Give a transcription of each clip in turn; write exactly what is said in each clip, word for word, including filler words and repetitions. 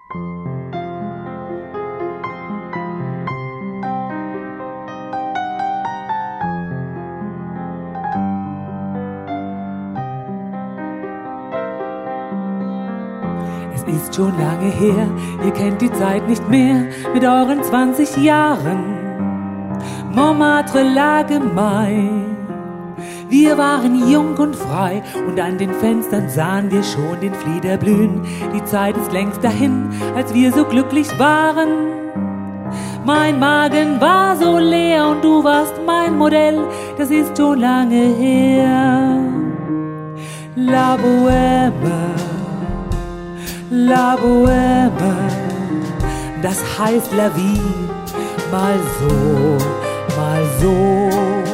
Ist schon lange her, ihr kennt die Zeit nicht mehr, mit euren zwanzig Jahren. Montmartre lag im Mai. Wir waren jung und frei und an den Fenstern sahen wir schon den Flieder blühen. Die Zeit ist längst dahin, als wir so glücklich waren. Mein Magen war so leer und du warst mein Modell, das ist schon lange her. La Bohème, La Bohème, das heißt la vie, mal so, mal so.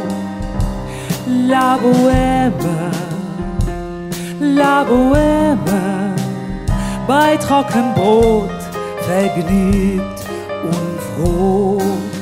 La Bohème, La Bohème, bei Trockenbrot, vergnügt und froh.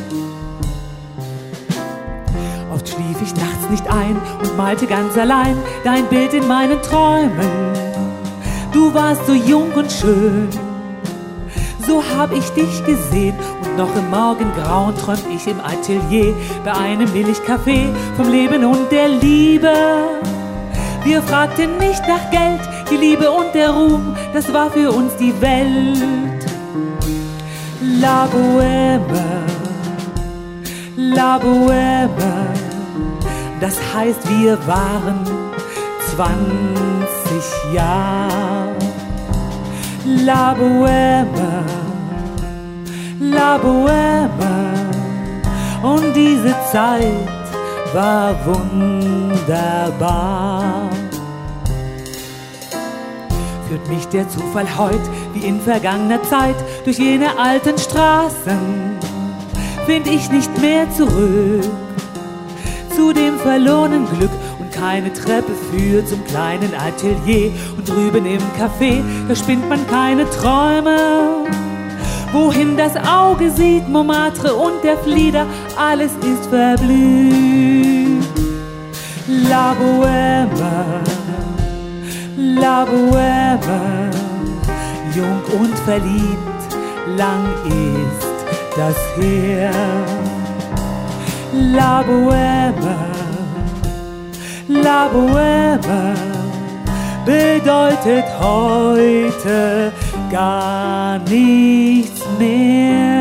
Oft schlief ich nachts nicht ein und malte ganz allein dein Bild in meinen Träumen. Du warst so jung und schön, so hab ich dich gesehen. Und noch im Morgengrauen träumt ich im Atelier bei einem Milchkaffee vom Leben und der Liebe. Wir fragten nicht nach Geld, die Liebe und der Ruhm, das war für uns die Welt. La Bohème, La Bohème, das heißt wir waren zwanzig Jahre. La Bohème, La Bohème, und diese Zeit war wunderbar. Führt mich der Zufall heut, wie in vergangener Zeit, durch jene alten Straßen, find ich nicht mehr zurück zu dem verlorenen Glück. Keine Treppe führt zum kleinen Atelier und drüben im Café, da spinnt man keine Träume. Wohin das Auge sieht, Montmartre und der Flieder, alles ist verblüht. La Bohème, La Bohème, jung und verliebt, lang ist das her. La Bohème, La Bohème, bedeutet heute gar nichts mehr.